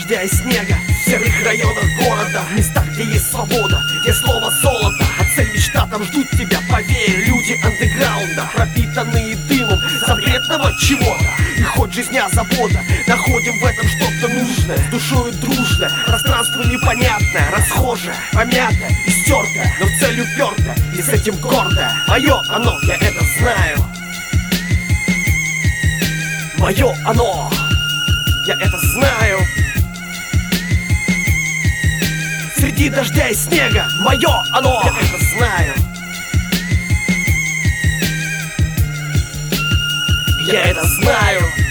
дождя и снега, в серых районах города, в местах, где есть свобода, где слово золото, а цель мечта там ждут тебя, поверь. Люди андеграунда, пропитанные дымом запретного чего-то, и хоть жизня завода, находим в этом что-то нужное, с душою дружное, пространство непонятное, расхожее, помятое и стертое, но в цель упертое, и с этим гордое. Мое оно, я это знаю. Мое оно, я это знаю. Среди дождя и снега, мое оно, я это знаю. Я это знаю.